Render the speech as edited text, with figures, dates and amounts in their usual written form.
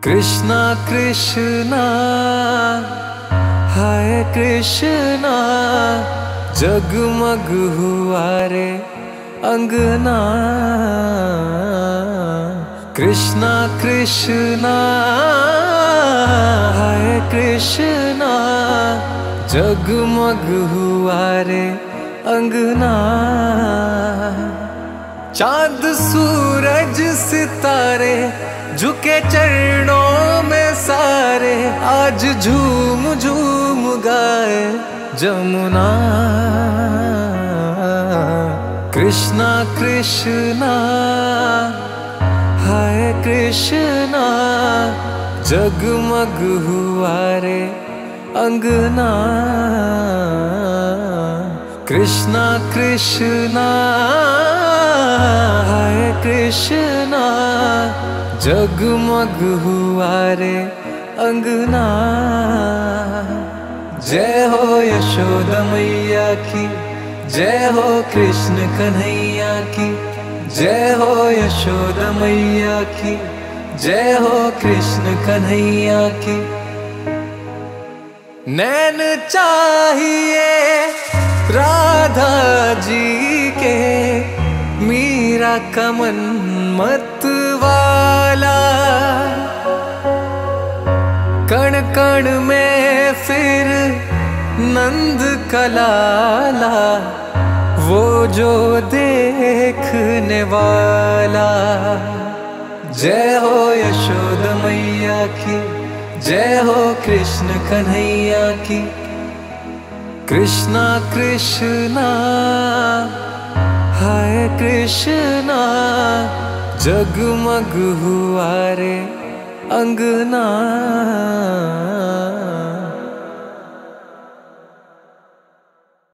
कृष्णा कृष्णा हाय कृष्णा, जगमग हुआ रे अंगना। कृष्णा कृष्णा हाय कृष्णा, जगमग हुआ रे अंगना। चांद सूरज सितारे झुके चरणों में सारे, आज झूम झूम गाए जमुना। कृष्णा कृष्णा हाय कृष्णा, जगमग हुआ रे अंगना। कृष्णा कृष्णा हाय कृष्णा, जगमग हुआ रे अंगना। जय हो यशोदा मैया की, जय हो कृष्ण कन्हैया की। जय हो यशोदा मैया की, जय हो कृष्ण कन्हैया की। नैन चाहिए राधा जी के, मीरा का मन मत वाला। कण कण में फिर नंद का लाला, वो जो देखने वाला। जय हो यशोदा मैया की, जय हो कृष्ण कन्हैया की। कृष्णा कृष्णा हाय कृष्णा, जगमग हुआ रे अंगना।